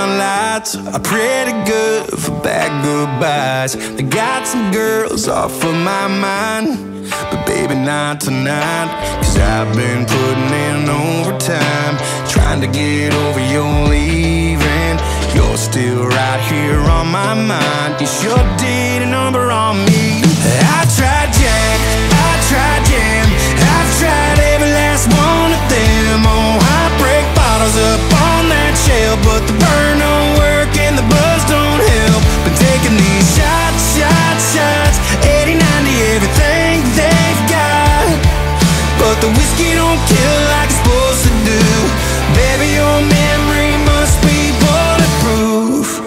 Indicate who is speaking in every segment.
Speaker 1: neon lights are pretty good for bad goodbyes. They got some girls off of my mind, but baby not tonight. Cause I've been putting in overtime, trying to get over your leaving. You're still right here on my mind. You sure did a number on me. I tried Jack, I tried Jam, I've tried every last one of them. Oh, I break bottles up on that shelf, but the burn don't work and the buzz don't help. Been taking these shots, shots, shots, 80, 90, everything they've got, but the whiskey don't kill like it's supposed to do. Baby, your memory must be bulletproof.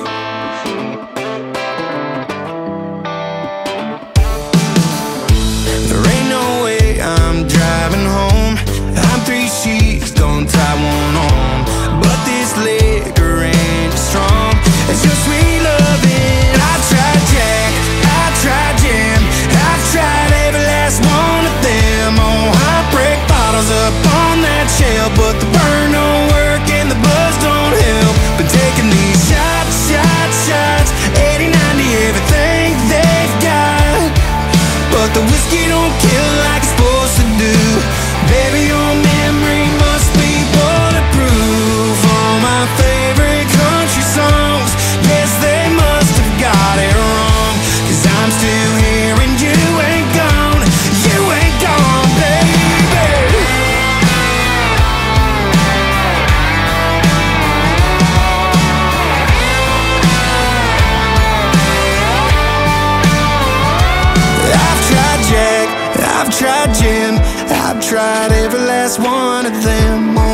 Speaker 1: There ain't no way I'm driving home. I'm 3 sheets, don't tie one on, but this liquor ain't as strong as your sweet loving. I've tried Jack, I've tried Jam, I've tried every last one of them. Oh, I break bottles up on that shelf, but the burn don't work and the buzz don't help. Been taking these shots, shots, shots, 80, 90, everything they've got, but the whiskey don't kill like it's supposed to do. Baby, your memory must be bulletproof. All my favorite country songs, yes, they must have got it wrong. Cause I'm still here and you ain't gone, you ain't gone, baby. I've tried Jack, I've tried Jim, I've tried every last one of them.